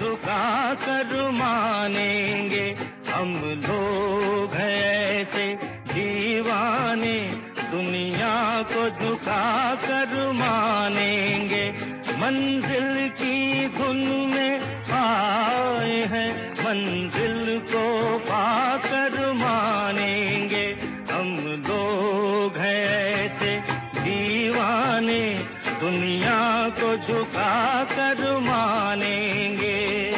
झुका कर मानेंगे। हम लोग हैं ऐसे दीवाने, दुनिया को झुका कर मानेंगे। मंजिल की धुन में आए हैं, मंजिल को पाकर मानेंगे। हम लोग हैं ऐसे दीवाने, दुनिया को झुका कर मानेंगे।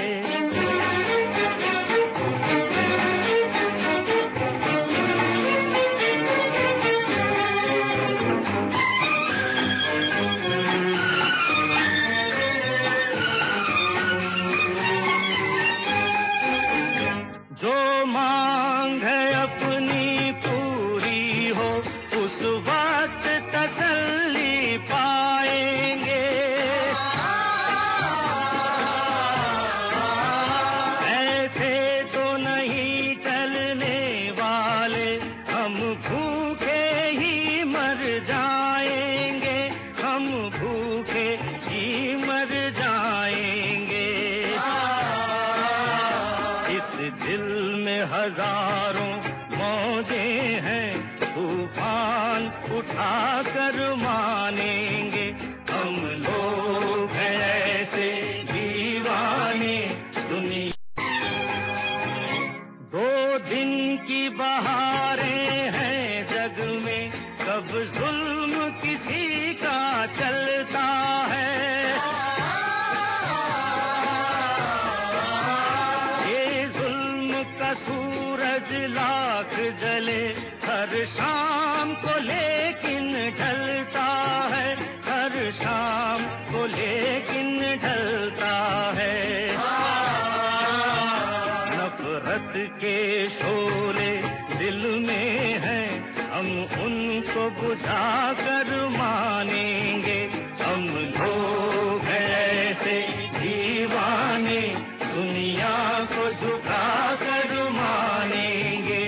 जो मांग है अपनी पूरी हो, उस वक्त तसल्ली पाएंगे। ऐसे तो नहीं चलने वाले, हम भूखे ही मर जाएंगे। हम भूखे ही मर जाएंगे। इस दिल में हजारों मौजें हैं, तूफान उठा कर मानेंगे। हम लोग हैं ऐसे दीवाने, दुनिया। दो दिन की बहारें हैं जग में, कब जुल्म किसी का चलता है। सूरज लाख जले हर शाम को, लेकिन ढलता है। हर शाम को लेकिन ढलता है। नफरत के शोले दिल में हैं, हम उनको बुझा कर मानेंगे। हम लोग हैं ऐसे दीवाने, दुनिया को झुका कर मानेंगे।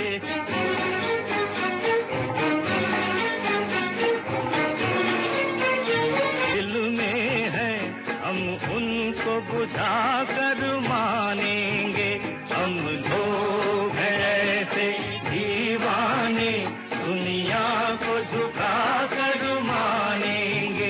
दिल में है, हम उनको बुझा कर मानेंगे। हम लोग हैं ऐसे दीवाने, दुनिया को झुका कर मानेंगे।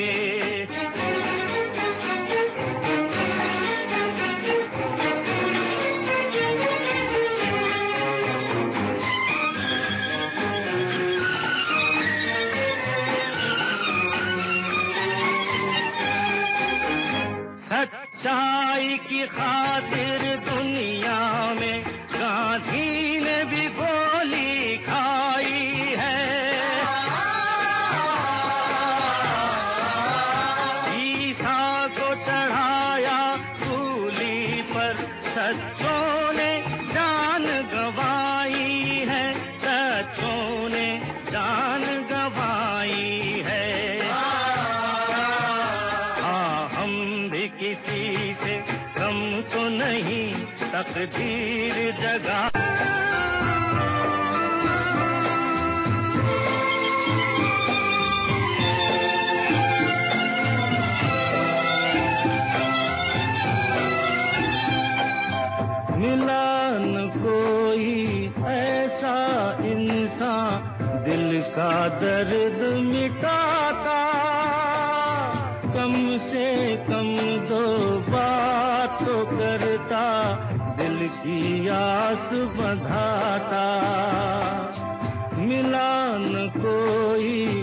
सच्चाई की खातिर दुनिया में गांधी ने भी गोली खाई है। ईसा को चढ़ाया सूली पर, सच्चों ने जान गंवाई है। सच्चों ने जान गंवाई है। किसी से कम तो नहीं, तकदीर जगा। मिला न कोई ऐसा इंसान, दिल का दर्द मिटाता। कम से कम दो बात तो करता, दिल की आस बंधाता। मिला न कोई